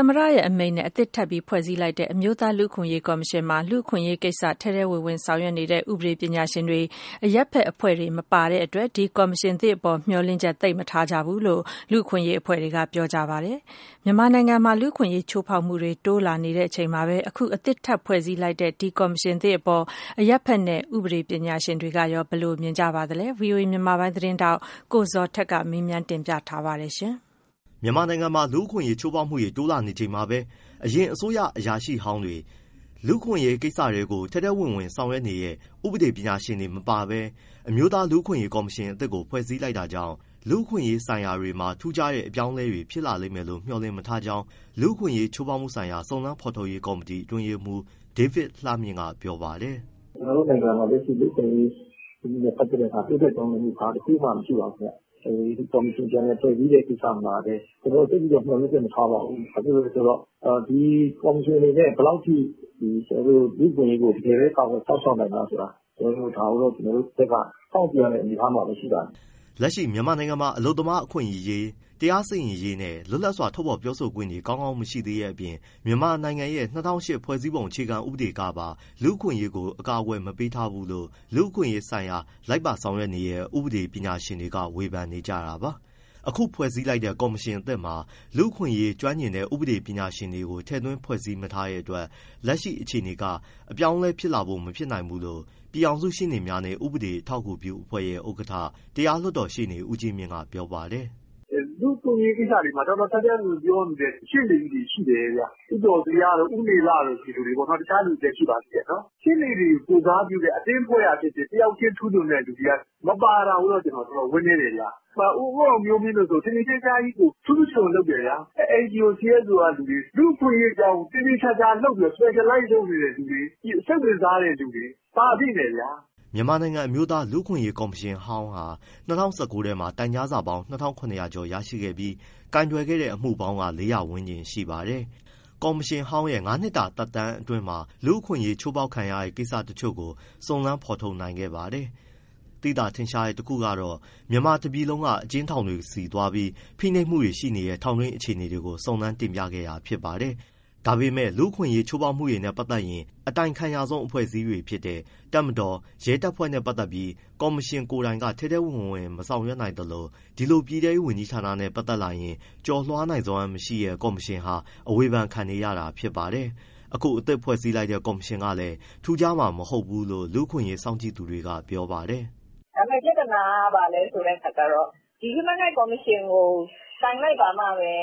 သမ္မတရဲ့အမိန့်နဲ့အသစ်ထပ်ပြီးဖွဲ့စည်းလိုက်တဲ့အမျိုးသားလူ့အခွင့်အရေးကော်မရှင်မှာလူ့အခွင့်အရေးကိစ္စထဲထဲဝင်ဝင်ဆောင်ရွက်နေတဲ့ဥပဒေပညာရှင်တွေအရပ်ဖက်အဖွဲ့တွေမပါတဲ့အတွက်ဒီကော်မရှင်သစ်အပေါ်မျှော်လင့်ချက်သိပ်မထားကြဘူးလို့လူ့အခွင့်အရေးအဖွဲ့တွေကပြောကြပါတယ်။မြန်မာနိုင်ငံမှာလူ့အခွင့်အရေးချိုးဖောက်မှုတွေတိုးလာနေတဲ့အချိန်မှာပဲအခုအသစ်ထပ်ဖွဲ့စည်းလိုက်တဲ့ဒီကော်မရှင်သစ်အပေါ်အရပ်ဖက်နဲ့ဥပဒေပညာရှင်တွေကရောဘယ်လိုမြင်ကြပါသလဲ။ VOA မြန်မာပိုင်းသတင်းတောက်ကိုဇော်ထက်ကမေးမြန်းတင်ပြထားပါတယ်ရှင်။မြန်မာနိုင်ငံမှာလူ့အခွင့်အရေးချိုးဖောက်မှုတွေတိုးလာနေချိန်မှာပဲအရင်အစိုးရအရာရှိဟောင်းတွေလူ့အခွင့်အရေးကိစ္စတွေကိုထဲထဲဝင်ဝင်ဆောင်ရွက်နေတဲ့ဥပဒေပညာရှင်တွေမပါဘဲအမျိုးသားလူ့အခွင့်အရေးကော်မရှင်အသစ်ကိုဖွဲ့စည်းလိုက်တာကြောင့်လူ့အခွင့်အရေးဆိုင်ရာတွေမှာထူးခြားတဲ့အပြောင်းအလဲတွေဖြစ်လာလိမ့်မယ်လို့မျှော်လင့်မထားကြောင်းလူ့အခွင့်အရေးချိုးဖောက်မှုဆိုင်ရာစုံစမ်းဖော်ထုတ်ရေးကော်မတီအတွင်းရေးမှူးဒေးဗစ်လှမြင့်ကပြောပါတယ်။ကျွန်တော်တို့နိုင်ငံမှာလက်ရှိလူ့အခွင့်အရေးနဲ့ပတ်သက်တဲ့တိုးတက်တောင်းမှုဘာတစ်ခုမှမရှိပါဘူး။ဒီကော်မရှင်ပြန်လည်ဖွဲ့စည်းတဲ့ကိစ္စမှာလည်းကျွန်တော်တို့သိပြီးတော့မျှော်လင့်ချက်မထားပါဘူး။ဘာဖြစ်လို့လဲဆိုတော့ဒီကော်မရှင်အနေနဲ့ဘယ်လောက်ထိဒီကျွန်တော်တို့လူ့အခွင့်အရေးကိုတကယ်ပဲကောက်ွယ်ဆောက်ရှောက်နိုင်မှာဆိုတာကျွန်တော်တို့ဒါတော့ကျွန်တော်တို့တက်ကစောင့်ကြည့်ရတဲ့အနေအထားမှာရှိပါတယ်။လက်ရှိမြန်မာနိုင်ငံမှာအလုပ်သမားအခွင့်အရေးတရားစီရင်ရေးနဲ့လွတ်လပ်စွာထုတ်ဖော်ပြောဆိုခွင့်တွေကောင်းကောင်းမရှိသေးတဲ့အပြင်မြန်မာနိုင်ငံရဲ့2008ဖွဲ့စည်းပုံအခြေခံဥပဒေကပါလူ့အခွင့်အရေးကိုအကာအကွယ်မပေးထားဘူးလို့လူ့အခွင့်အရေးဆိုင်ရာလိုက်ပါဆောင်ရွက်နေတဲ့ဥပဒေပညာရှင်တွေကဝေဖန်နေကြတာပါ။အခုဖွဲ့စည်းလိုက်တဲ့ကော်မရှင်အသစ်မှာလူ့အခွင့်အရေးကျွမ်းကျင်တဲ့ဥပဒေပညာရှင်တွေကိုထည့်သွင်းဖွဲ့စည်းမထားတဲ့အတွက်လက်ရှိအခြေအနေကအပြောင်းအလဲဖြစ်လာဖို့မဖြစ်နိုင်ဘူးလို့ပြည်အောင်စုရှေ့နေများနဲ့ဥပဒေထောက်ကူပြုအဖွဲ့ရဲ့ဥက္ကဋ္ဌတရားလွှတ်တော်ရှေ့နေဦးကြီးမြင့်ကပြောပါတယ်။လူ့အခွင့်အရေးကိစ္စတွေမှာတော်တော်ဆက်ဆက်ပြောနေတဲ့ရှင်းနေကြီးတွေရှိတယ်ဗျ။ဥပဒေတရားတို့ဥနေလာတို့ဒီလိုတွေပေါ့နော်တခြားလူတွေရှိပါသေးတယ်နော်။ရှင်းနေတွေကိုစားပြုတဲ့အတင်းပွဲရဖြစ်တဲ့တယောက်ချင်းထူးထွန်းတဲ့လူတွေကမပါတာဘူးတော့ကျွန်တော်တို့ဝင်းနေတယ်ဗျ။ဥပဒေမျိုးမျိုးလို့ဆိုတင်းတင်းကြပ်ကြပ်ကြီးကိုထူးထူးလုပ်တယ်ဗျာ။ NGO CSO ကလူတွေလူ့အခွင့်အရေးကြောင်းတင်းတင်းကြပ်ကြပ်လုပ်ပြီး specialize လုပ်နေတဲ့လူတွေစိတ်ဝင်စားတဲ့လူတွေပါပြီလေဗျာ။မြန်မာနိုင်ငံအမျိုးသားလူ့အခွင့်အရေးကော်မရှင်ဟောင်းဟာ2019ထဲမှာတိုင်ကြားစာပေါင်း2900ကျော်ရရှိခဲ့ပြီးကိုင်တွယ်ခဲ့တဲ့အမှုပေါင်းက400ဝန်းကျင်ရှိပါတယ်။ကော်မရှင်ဟောင်းရဲ့9နှစ်တာသက်တမ်းအတွင်းမှာလူ့အခွင့်အရေးချိုးဖောက်ခံရတဲ့ကိစ္စတချို့ကိုစုံစမ်းဖော်ထုတ်နိုင်ခဲ့ပါတယ်။သိတာထင်ရှားတဲ့တစ်ခုကတော့မြန်မာတပြည်လုံးကအကျဉ်းထောင်တွေစီသွားပြီးဖိနှိပ်မှုတွေရှိနေတဲ့ထောင်တွင်းအခြေအနေတွေကိုစုံစမ်းတင်ပြခဲ့တာဖြစ်ပါတယ်။ဒါပေမဲ့လူ့အခွင့်အရေးချိုးဖောက်မှုတွေနဲ့ပတ်သက်ရင်အတိုင်ခံရဆုံးအဖွဲ့အစည်းတွေဖြစ်တဲ့တပ်မတော်ရဲတပ်ဖွဲ့နဲ့ပတ်သက်ပြီးကော်မရှင်ကိုယ်တိုင်ကထဲထဲဝင်ဝင်မဆောင်ရွက်နိုင်သလိုဒီလိုပြည်ထောင်ဝန်ကြီးဌာနနဲ့ပတ်သက်လာရင်ကြော်လွှားနိုင်စွမ်းမရှိတဲ့ကော်မရှင်ဟာအဝေဖန်ခံနေရတာဖြစ်ပါတယ်။အခုအသစ်ဖွဲ့စည်းလိုက်တဲ့ကော်မရှင်ကလည်းထူးခြားမှာမဟုတ်ဘူးလို့လူ့အခွင့်အရေးစောင့်ကြည့်သူတွေကပြောပါတယ်။ဒါပေမဲ့ပြဿနာကဘာလဲဆိုတဲ့အခါကျတော့ဒီ Human Rights Commission ကိုတိုင်လိုက်ပါမှပဲ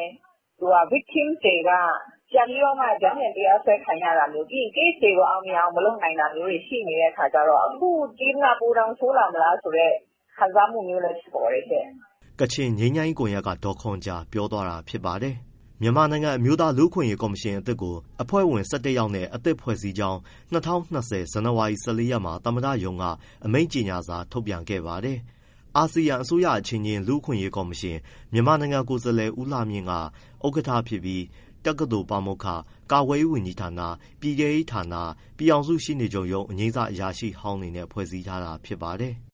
victim တွေကပြန်ပြီးတော့မှကြောင်းပြန်တရားစွဲခံရတာမျိုးပြီး case တွေကိုအောင်မြင်အောင်မလုပ်နိုင်တာမျိုးတွေရှိနေတဲ့အခါကျတော့အခုဒီကပူတောင်ဆိုးလာမလားဆိုတော့ခံစားမှုမျိုးလည်းဖြစ်ပေါ်တယ်တဲ့ကချင်ငြိမ်းချမ်းရေးကွန်ရက်ကဒေါ်ခွန်ဂျာပြောသွားတာဖြစ်ပါတယ်မြန်မာနိုင်ငံအမျိုးသားလူ့အခွင့်အရေးကော်မရှင်အသစ်ကိုအဖွဲ့ဝင်17ယောက်နဲ့အသစ်ဖွဲ့စည်းကြောင်း2020ဇန်နဝါရီ14ရက်မှာသမ္မတရုံးကအမိန့်ကြေညာစာထုတ်ပြန်ခဲ့ပါတယ်အာဆီယံအစိုးရအချင်းချင်းလူ့အခွင့်အရေးကော်မရှင်မြန်မာနိုင်ငံကိုယ်စားလှယ်ဦးလှမြင့်ကဥက္ကဋ္ဌဖြစ်ပြီးတက္ကသိုလ်ပါမောက္ခကာကွယ်ရေးဝန်ကြီးဌာနပြည်ထရေးဌာနပြည်အောင်စုရှေ့နေချုပ်ရုံးအငြိမ်းစားအရာရှိဟောင်းတွေနဲ့ဖွဲ့စည်းထားတာဖြစ်ပါတယ်။